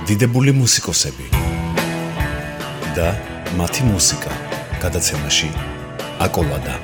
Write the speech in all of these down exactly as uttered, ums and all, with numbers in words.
დიდებული მუსიკოსები და მათი მუსიკა გადაცემაში აკოლადა.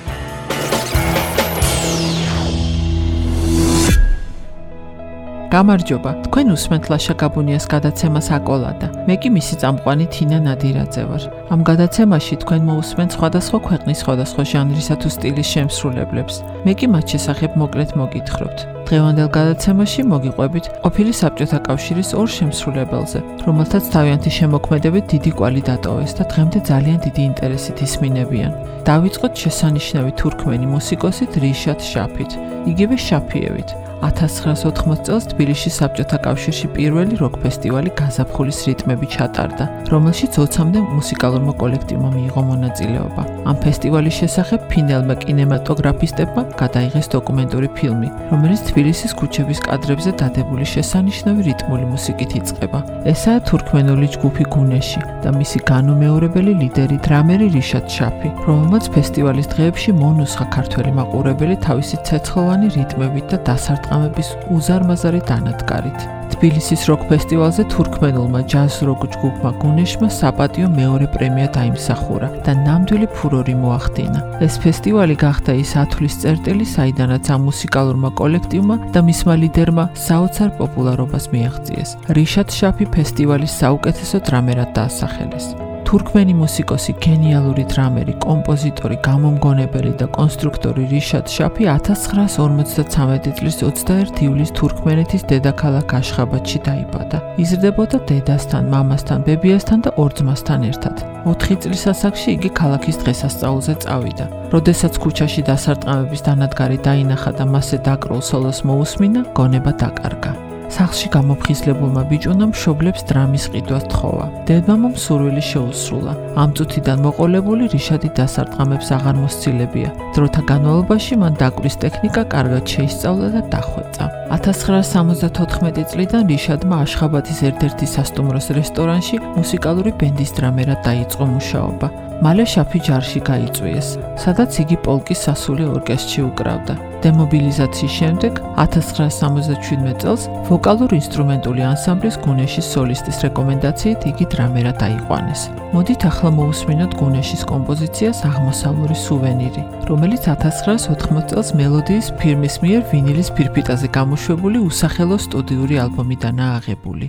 გამარჯობა, თქვენ უსმენთ ლაშა გაბუნიას გადაცემას აკოლადა. მე კი მისი წამყვანი თინა ნადირაძე ვარ. ამ გადაცემაში თქვენ მოусმენთ სხვადასხვა ქვეყნის სხვადასხვა ჟანრისა თუ სტილის შემსრულებლებს. მე კი მათ შესახებ მოკლედ მოგითხრობთ. დღევანდელ გადაცემაში მოგიყვებით ყოფილი საბჭოთა კავშირის ორ შემსრულებელზე, რომელთაც თავიანთი შემოქმედებით დიდი კვალი დატოვეს და დღემდე ძალიან დიდი ინტერესით ისმინებიან. დავიწყოთ შესანიშნავი თურქმენი მუსიკოსით რიშად შაფით, იგივე შაფიევით. ათას ცხრაას ოთხმოცი წელს თბილისში საბჭოთა კავშირში პირველი როკ-ფესტივალი გაზაფხულის რიტმები ჩატარდა, რომელშიც ოცამდე მუსიკალურმა კოლექტივმა მიიღო მონაწილეობა. ამ ფესტივალის შესახებ ფინელმა კინემატოგრაფისტებმა გადაიღეს დოკუმენტური ფილმი, რომელიც თბილისის ქუჩების კადრებზე დადებული შესანიშნავი რიტმული მუსიკით იწყება. ესაა თურქმენული ჯგუფი გუნეში და მისი განუმეორებელი ლიდერი დრამერი რიშად შაფი, რომელმაც ფესტივალის დღეებში მონუსხა ქართველი მაყურებელი თავისი ცეცხლოვანი რიტმებით და დასარტყამებით ამების უზარმაზარი დანადგარით. თბილისის როკ ფესტივალზე თურქმენულმა ჯაზ როკ ჯგუფმა გუნეშმა საპატიო მეორე პრემია დაიმსახურა და ნამდვილი ფურორი მოახდინა. ეს ფესტივალი გახდა ის ათვლის წერტილი, საიდანაც ამ მუსიკალურმა კოლექტივმა და მისმა ლიდერმა საოცარ პოპულარობას მიაღწიეს. რიშად შაფი ფესტივალის საუკეთესო დრამერად დაასახელეს. თურქმენი მუსიკოსი, გენიალური დრამერი, კომპოზიტორი, გამომგონებელი და კონსტრუქტორი რიშად შაფი ათას ცხრაას ორმოცდაცამეტი წლის ოცდაერთი ივლისს თურქმენეთის დედაქალაქ აშხაბადში დაიბადა. იზრდებოდა დედასთან, მამასთან, ბებიასთან და ორ ძმასთან ერთად. ოთხი წლის ასაკში იგი ქალაქის დღესასწაულზე წავიდა. როდესაც ქუჩაში დასარტყამების დანადგარი დაინახა და მასზე დაკრულ სოლოს მოусმინა, გონება დაკარგა. სახლში გამოფხიზლებულმა ბიჭუნამ მშობლებს დრამის ყიდვა სთხოვა. დედმამამ სურვილი შეუსრულა. ამ წუთიდან მოყოლებული რიშადი დასარტყამებს აღარ მოსცილებია. დროთა განმავლობაში მან დაკვრის ტექნიკა კარგად შეისწავლა და დახვეწა. ათას ცხრაას სამოცდათოთხმეტი წლიდან რიშადმა აშხაბადის ერთ-ერთი სასტუმროს რესტორანში მუსიკალური ბენდის დრამერად დაიწყო მუშაობა. მალე შაფი ჯარში გაიწვიეს, სადაც იგი პოლკის სასულე ორკესტრში უკრავდა. დემობილიზაციის შემდეგ ათას ცხრაას სამოცდაშვიდმეტ წელს ვოკალურ-ინსტრუმენტული ანსამბლის გუნეშის სოლისტის რეკომენდაციით იგი დრამერად აიყვანეს. მოდით ახლა მოусმინოთ გუნეშის კომპოზიციას აღმოსავლური სუვენირი, რომელიც ათას ცხრაას ოთხმოცი წელს მელოდიის ფირმის მიერ ვინილის ფირფიტაზე გამოშვებული usახელო სტუდიური ალბომიდანაა აღებული.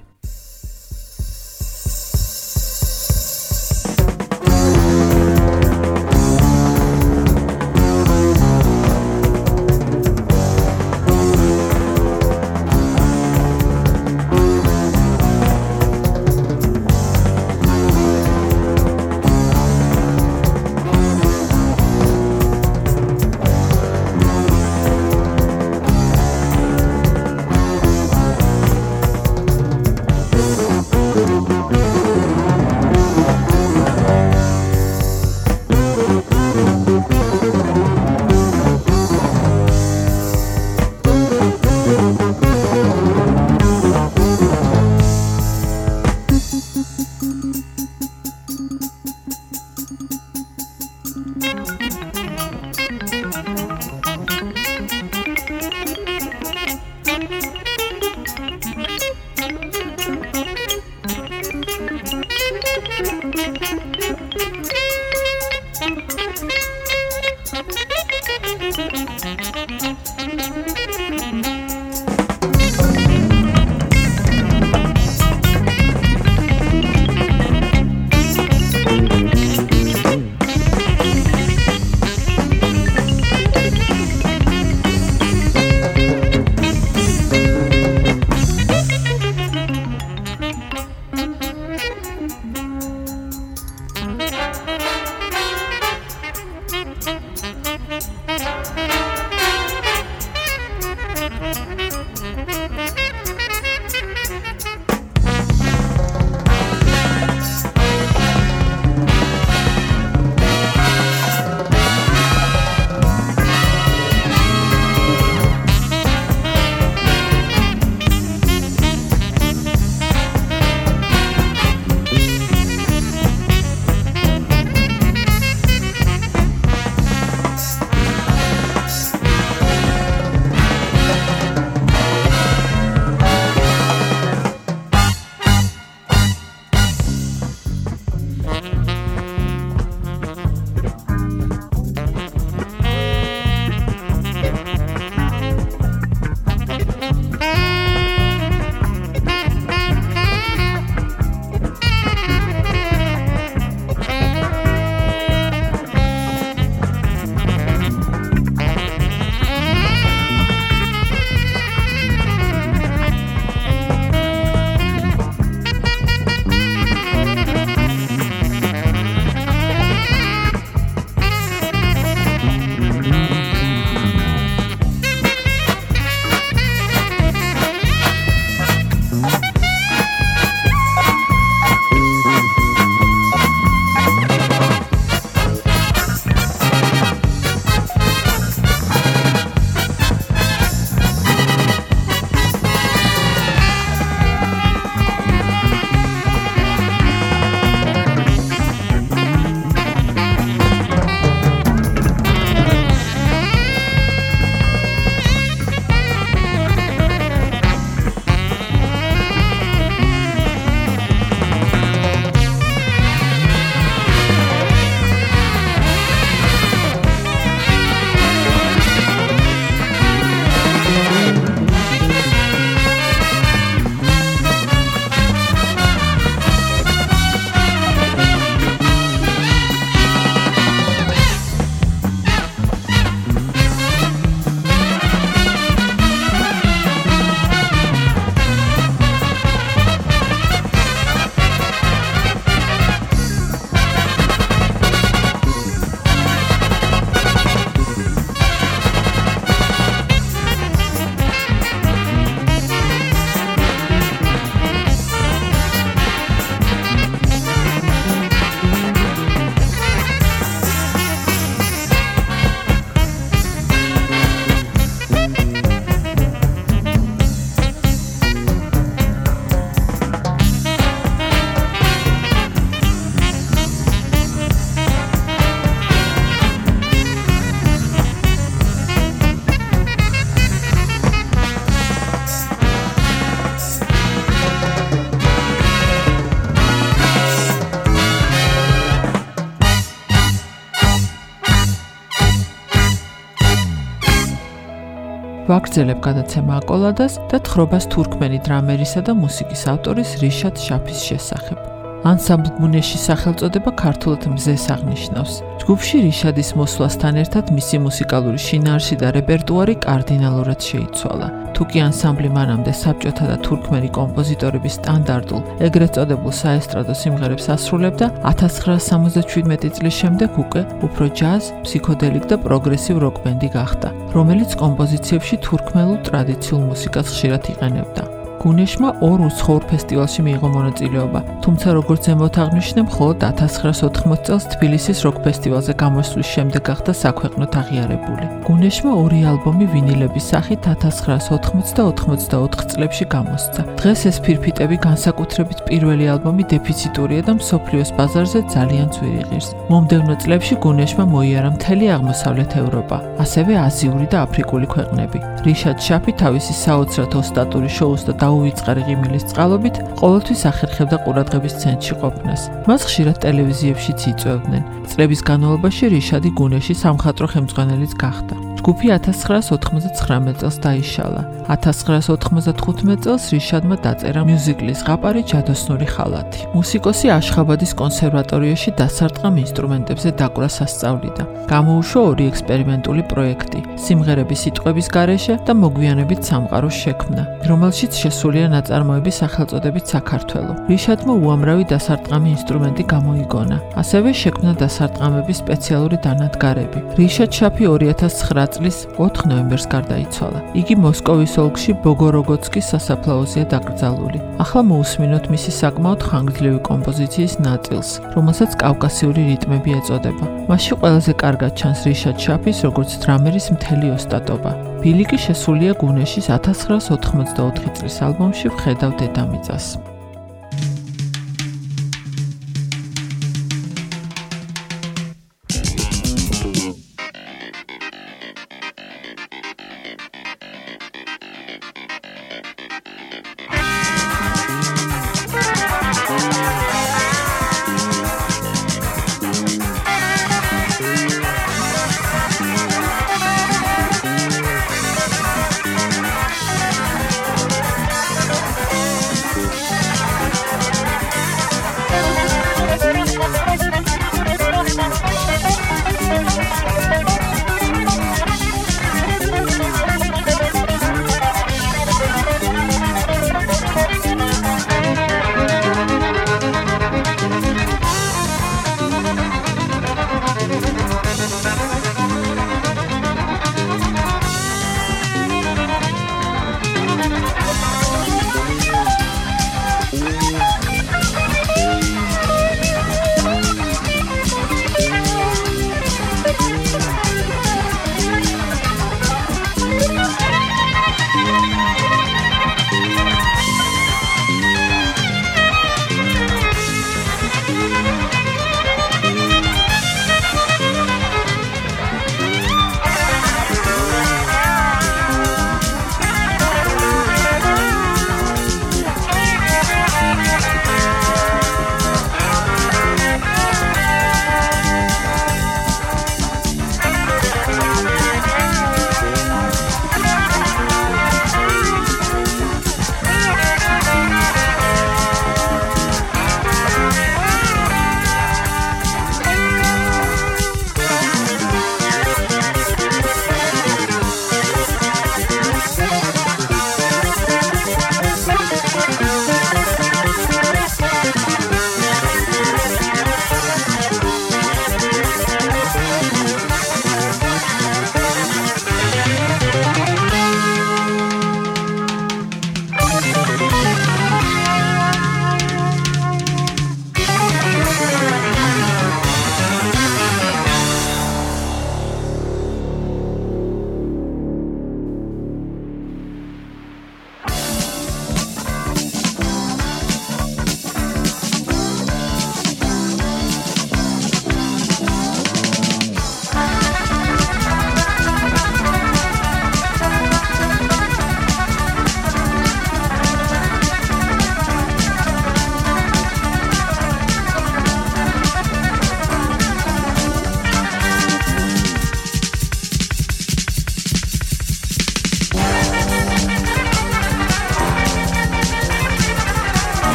ვაგრძელებ გადაცემა აკოლადას და თხრობას თურქმენი დრამერისა და მუსიკის ავტორის რიშად შაფის შესახებ. ანსამბლ გუნეშის სახელწოდება ქართულად მზეს აღნიშნავს. ჯგუფში რიშადის მოსვლასთან ერთად მისი მუსიკალური შინაარსი და რეპერტუარი კარდინალურად შეიცვალა. თუკი ანსამბლი მანამდე საბჭოთა და თურქმენი კომპოზიტორების სტანდარტულ, ეგრეთ წოდებულ საესტრადო სიმღერებს ასრულებდა, ათას ცხრაას სამოცდათშუთ წლის შემდეგ უკვე უფრო ჯაზ, ფსიქოდელიკ და პროგრესივ როკ ბენდი გახდა, რომელიც კომპოზიციებში თურქმენულ ტრადიციულ მუსიკას ხშირად იყენებდა. გუნეშმა ორ უცხოურ ფესტივალში მიიღო მონაწილეობა, თუმცა როგორც ზემოთ აღნიშნე, მხოლოდ ათას ცხრაას ოთხმოცი წელს თბილისის როკ ფესტივალზე გამოსვლის შემდეგ გახდა საქვეყნოდ აღიარებული. გუნეშმა ორი ალბომი ვინილების სახით ათას ცხრაას ოთხმოცი და ოთხმოცდაოთხ წლებში გამოსცა. დღეს ეს ფირფიტები განსაკუთრებით პირველი ალბომი დეფიციტურია და მსოფლიოს ბაზარზე ძალიან ძვირი ღირს. მომდევნო წლებში გუნეშმა მოიარა მთელი აღმოსავლეთ ევროპა, ასევე აზიური და აფრიკული ქვეყნები. რიშად შაფი თავისი საოცრად ოსტატური შოუს და დაუვიწყარი ღიმილის წყალობით ყოველთვის ახერხებდა ყურადღების ცენტრში ყოფნას. მას ხშირად ტელევიზიებშიც იწვევდნენ. წლების განმავლობაში რიშადი გუნეშის სამხატვრო ხელმძღვანელიც გახდა. ჯგუფი ათას ცხრაას ოთხმოცდათხრამეტ წელს დაიშალა. ათას ცხრაას ოთხმოცდათხუთმეტ წელს რიშადმა დაწერა მიუზიკლის ზღაპარი ჯადოსნური ხალათი. მუსიკოსი აშხაბადის კონსერვატორიაში დასარტყამ ინსტრუმენტებზე დაკვრას ასწავლიდა. გამოუშვა ორი ექსპერიმენტული პროექტი, სიმღერების სიტყვების გარეშე და მოგვიანებით სამყაროს შექმნა, რომელშიც შესულია ნაწარმოების სახელწოდებით საქართველო. რიშადმა უამრავი დასარტყამი ინსტრუმენტი გამოიგონა, ასევე შექმნა დასარტყამების სპეციალური დანადგარები. რიშად შაფი ორი ათას ცხრა წლის ოთხ ნოემბერს გარდაიცვალა. იგი მოსკოვის ოლქში ბოგოროგოდსკის სასაფლაოზეა დაკრძალული. ახლა მოусმინოთ მისი საკმაოდ ხანგრძლივი კომპოზიციის ნაწილს, რომელსაც კავკასიური რიტმები ეწოდება. მასში ყველაზე კარგად ჩანს რიშად შაფის როგორც დრამერის მთელი ოსტატობა. ბილიკი შესულია გუნეშის ათას ცხრაას ოთხმოცდაოთხი წლის ალბომში ვხედავ დედამიწას.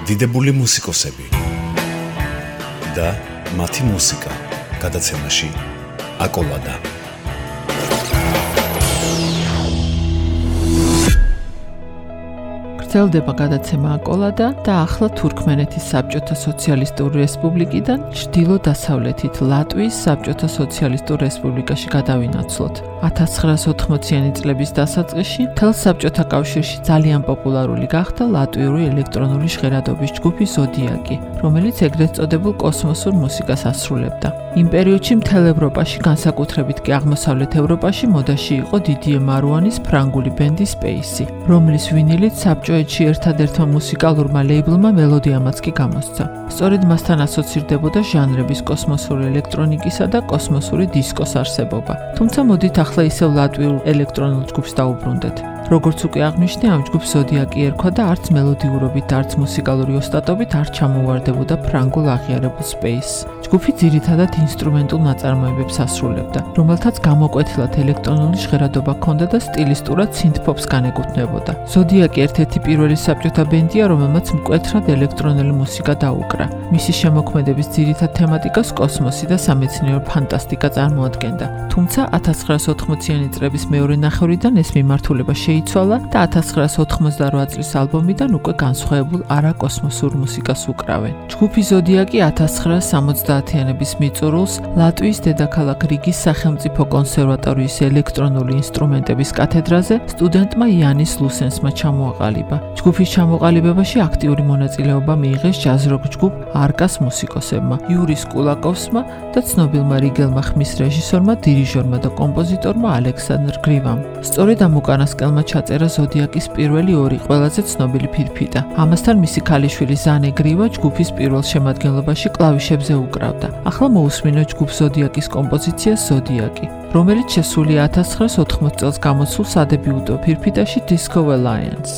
დიდებული მუსიკოსები და მათი მუსიკა გადაცემაში აკოლადა. გრძელდება გადაცემა აკოლადა და ახლა თურქმენეთის საბჭოთა სოციალისტური რესპუბლიკიდან ჩრდილო-დასავლეთით ლატვიის საბჭოთა სოციალისტურ რესპუბლიკაში გადავინაცვლოთ. ათას ცხრაასი ოთხმოციანი წლების დასაწყისში მთელ საბჭოთა კავშირში ძალიან პოპულარული გახდა ლატვიური ელექტრონული ჟღერადობის ჯგუფი ზოდიაკი, რომელიც ეგრეთ წოდებულ კოსმოსურ მუსიკას ასრულებდა. იმ პერიოდში მთელ ევროპაში, განსაკუთრებით კი აღმოსავლეთ ევროპაში მოდაში იყო დიდიე მარუანის ფრანგული ბენდი Space, რომლის ვინილით საბჭოეთში ერთადერთმა მუსიკალურმა ლეიბლმა მელოდიამაც კი გამოსცა. სწორედ მასთან ასოცირდებოდა ჟანრების კოსმოსური ელექტრონიკისა და კოსმოსური დისკოს არსებობა. თუმცა მოდით ახლა ისევ ლატვიურ ელექტრონულ ჯგუფს დაუბრუნდეთ. როგორც უკვე აღნიშნე, ამ ჯგუფს ზოდიაკი ერქვა და არც მელოდიურობით, არც მუსიკალური ოსტატობით არ ჩამოუვარდებოდა ფრანგულ აღიარებულ Space. ჯგუფი ძირითადად ინსტრუმენტულ ნაწარმოებებს ასრულებდა, რომელთაც გამოკვეთილად ელექტრონული ჟღერადობა ჰქონდა და სტილისტურად სინთ-პოპს განეკუთვნებოდა. ზოდიაკი ერთ-ერთი პირველი საბჭოთა ბენდია, რომელმაც მკვეთრად ელექტრონული მუსიკა დაუკრა. მისი შემოქმედების ძირითად თემატიკას კოსმოსი და სამეცნიერო ფანტასტიკა წარმოადგენდა. თუმცა ათას ცხრაასი ოთხმოციანი წლების მეორე ნახევრიდან ეს მიმართულება შეიცვალა და ათას ცხრაასი ოთხმოცდარვა წლის ალბომიდან უკვე განსხვავებულ არაკოსმოსურ მუსიკას უკრავენ. ჯგუფი ზოდიაკი ათას ცხრაასი სამოცდაათიანების მიწურულს ლატვიის დედაქალაქ რიგის სახელმწიფო კონსერვატორიის ელექტრონული ინსტრუმენტების კათედრაზე სტუდენტმა იანის ლუსენსმა ჩამოაყალიბა. ჯგუფის ჩამოყალიბებაში აქტიური მონაწილეობა მიიღეს ჯაზ-როკ ჯგუფ არკას მუსიკოსებმა, იურის კულაკოვსმა და ცნობილმა რიგელმა ხმის რეჟისორმა, დირიჟორმა და კომპოზიტორმა ალექსანდრ გრივამ. სწორედ ამ უკანასკნელმა ჩაწერა ზოდიაკის პირველი ორი ყველაზე ცნობილი ფირფიტა. ამასთან მისი ქალიშვილი ზანე გრივა ჯგუფის პირველ შემადგენლობაში კლავიშებზე უკრავდა. ახლა მოусმინოთ ჯგუფ ზოდიაკის კომპოზიცია ზოდიაკი, რომელიც შესულია ათას ცხრაასი ოთხმოცი წელს გამოსულ სადებიუტო ფირფიტაში Disco Alliance.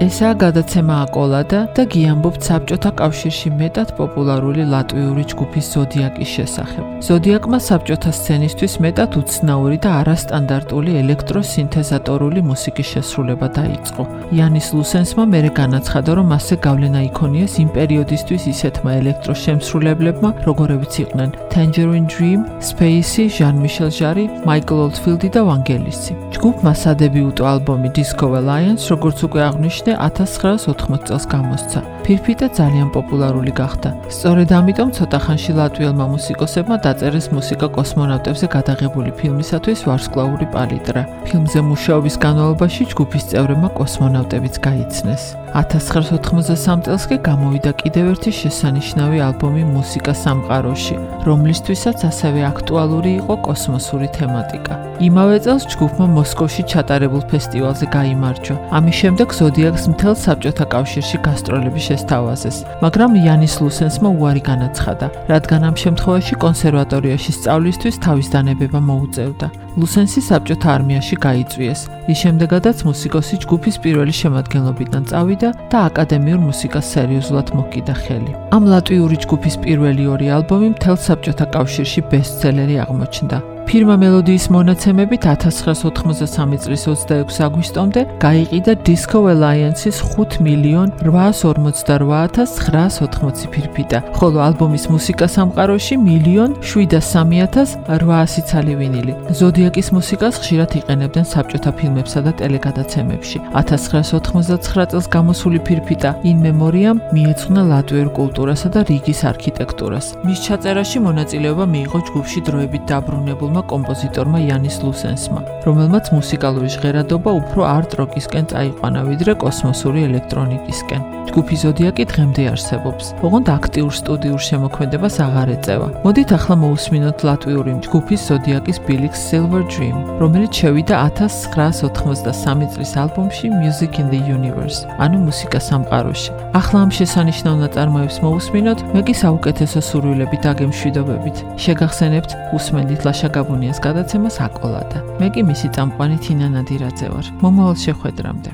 ესაა გადაცემა აკოლადა და გიამბობთ საბჭოთა კავშირში მეტად პოპულარული ლატვიური ჯგუფის ზოდიაკის შესახებ. ზოდიაკმა საბჭოთა სცენისთვის მეტად უცნაური და არასტანდარტული ელექტროსინთეზატორული მუსიკის შესრულება დაიწყო. იანის ლუსენსმა მერე განაცხადა, რომ მასზე გავლენა იქონიეს იმ პერიოდისთვის ისეთმა ელექტროშემსრულებლებმა, როგორებიც იყვნენ Tangerine Dream, Spacey, Jean-Michel Jarre, Michael Oldfield და Vangelis. ჯგუფმა სადებიუტო ალბომი Disco Alliance, როგორც უკვე აღნიშნე, ათას ცხრაას ოთხმოცი წელს გამოსცა. ფირფიტა ძალიან პოპულარული გახდა. სწორედ ამიტომ ცოტა ხანში ლატვიელმა მუსიკოსებმა დაწერეს მუსიკა კოსმონავტებზე გადაღებული ფილმისათვის ვარსკვლავური პალიტრა. ფილმზე მუშაობის განმავლობაში ჯგუფის წევრებმა კოსმონავტებიც გაიცნეს. ათას ცხრაას ოთხმოცდასამ წელს კი გამოვიდა კიდევ ერთი შესანიშნავი ალბომი მუსიკა სამყაროში, რომლისთვისაც ასევე აქტუალური იყო კოსმოსური თემატიკა. იმავე წელს ჯგუფმა მოსკოვში ჩატარებულ ფესტივალზე გაიმარჯვა. ამის შემდეგ ზოდიაკს მთელ საბჭოთა კავშირში გასტროლები შესთავაზეს, მაგრამ იანის ლუსენსმა უარი განაცხადა, რადგან ამ შემთხვევაში კონსერვატორიაში სწავლისთვის თავის დანებება მოუწევდა. ლუსენსი საბჭოთა არმიაში გაიწვიეს. ის შემდეგადაც მუსიკოსი ჯგუფის პირველი შემადგენლობიდან წავიდა და აკადემიურ მუსიკას სერიოზულად მოკიდა ხელი. ამ ლატვიური ჯგუფის პირველი ორი ალბომი მთელ საბჭოთა კავშირში ბესტსელერი აღმოჩნდა. ფირმა მელოდიის მონაცემებით ათას ცხრაას ოთხმოცდასამი წლის ოცდაექვსი აგვისტომდე გაიყიდა Disco Alliance-ის ხუთ მილიონ რვაას ორმოცდარვა ათას ცხრაას ოთხმოცი ფირფიტა, ხოლო ალბომის მუსიკა სამყაროში მილიონ შვიდას სამი ათას რვაასი ცალი ვინილი. ზოდიაკის მუსიკას ხშირად იყენებდნენ საბჭოთა ფილმებსა და ტელეგადაცემებში. ათას ცხრაას ოთხმოცდაცხრა წელს გამოსული ფირფიტა In Memoriam მიეძღვნა ლატვიურ კულტურასა და რიგის არქიტექტურას. მის ჩაწერაში მონაწილეობა მიიღო ჯგუფში დროებით დაბრუნებულმა კომპოზიტორმა იანის ლუსენსმა, რომელმაც მუსიკალური ჟღერადობა უფრო არტ-როკისკენ წაიყვანა, ვიდრე კოსმოსური ელექტრონიკისკენ. ჯგუფი ზოდიაკი დღემდე არსებობს, ოღონდ აქტიურ სტუდიურ შემოქმედებას აღარ ეწევა. მოდით ახლა მოусმინოთ ლატვიური ჯგუფის ზოდიაკის ბილიქს Silver Dream, რომელიც შევიდა ათას ცხრაას ოთხმოცდასამი წლის ალბომში Music in the Universe, ანუ მუსიკა სამყაროში. ახლა ამ შესანიშნავ ნაწარმოებს მოусმინოთ, მე კი საუკეთესო სურვილებით აგემშვიდობებით. შეგახსენებთ, უსმენთ ლაშა გაბუნიას გადაცემას აკოლადა. მე კი მისი წამყვანი თინა ნადირაძე ვარ. მომავალ შეხვედრამდე.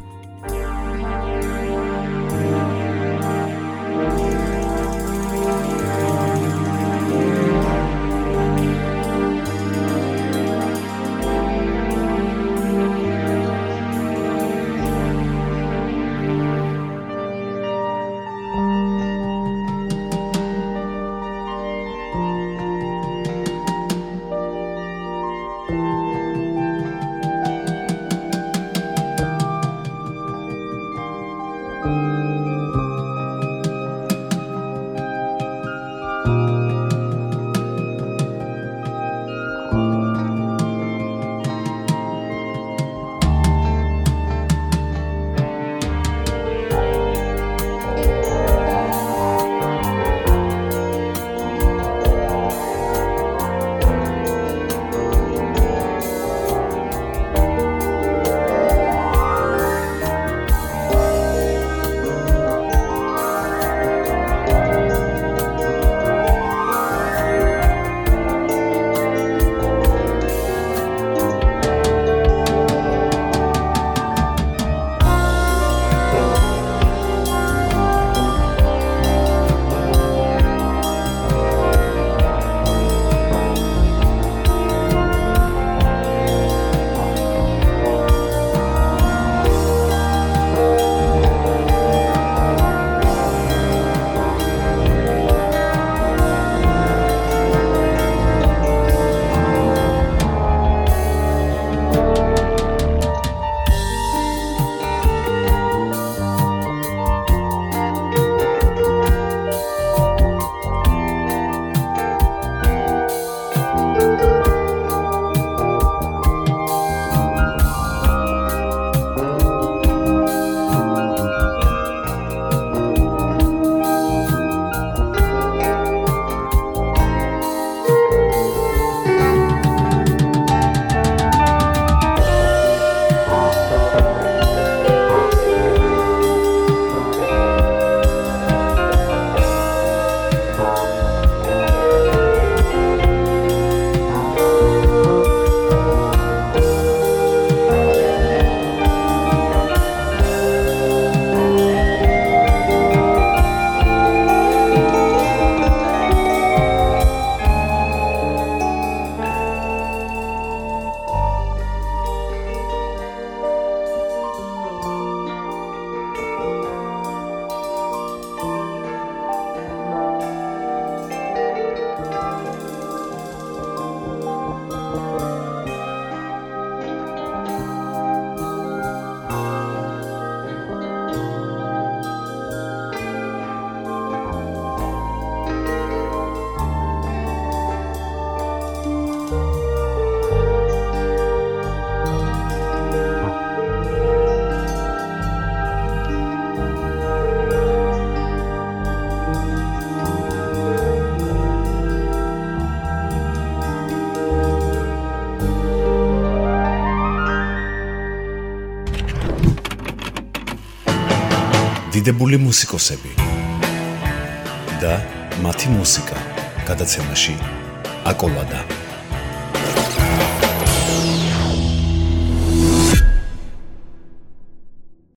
დიდებული მუსიკოსები და მათი მუსიკა გადაცემაში აკოლადა.